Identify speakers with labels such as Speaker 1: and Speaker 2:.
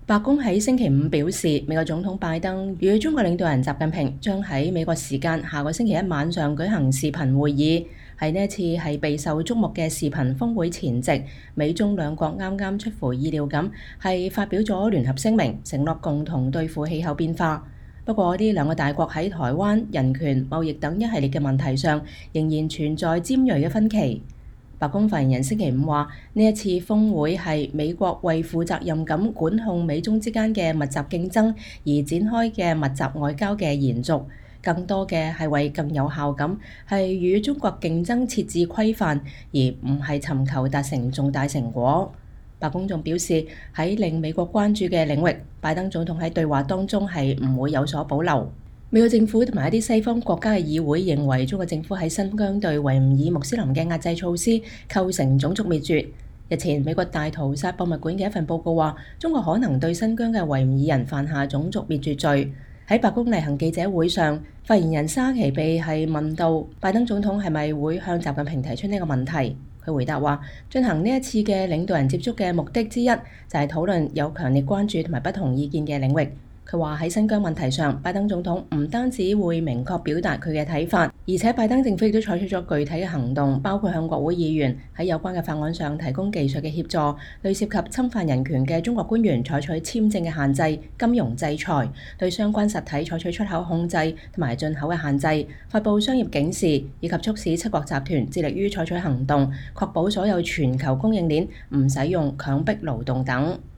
Speaker 1: 白宮喺星期五表示，美國總統拜登與中國領導人習近平將喺美國時間下個星期一晚上舉行視頻會議。喺呢一次係備受矚目嘅視頻峰會前夕，美中兩國啱啱出乎意料咁係發表咗聯合聲明，承諾共同對付氣候變化。不過呢兩個大國喺台灣、人權、貿易等一系列嘅問題上，仍然存在尖銳嘅分歧。白宮發言人星期五話：呢一次峰會係美國為負責任咁管控美中之間嘅密集競爭而展開嘅密集外交嘅延續，更多嘅係為更有效咁係與中國競爭設置規範，而唔係尋求達成重大成果。白宮仲表示，喺令美國關注嘅領域，拜登總統喺對話當中係唔會有所保留。美國政府同埋一啲西方國家嘅議會認為，中國政府喺新疆對維吾爾穆斯林嘅壓制措施構成種族滅絕。日前，美國大屠殺博物館嘅一份報告話，中國可能對新疆嘅維吾爾人犯下種族滅絕罪。喺白宮例行記者會上，發言人沙奇被係問到拜登總統係咪會向習近平提出呢個問題，佢回答話，進行呢一次嘅領導人接觸嘅目的之一就係討論有強烈關注同埋不同意見嘅領域。佢話喺新疆問題上，拜登總統唔單止會明確表達佢嘅睇法，而且拜登政府亦都採取咗具體嘅行動，包括向國會議員喺有關嘅法案上提供技術嘅協助，對涉及侵犯人權嘅中國官員採取簽證嘅限制、金融制裁，對相關實體採取出口控制同埋進口嘅限制，發布商業警示，以及促使七國集團致力於採取行動，確保所有全球供應鏈唔使用強迫勞動等。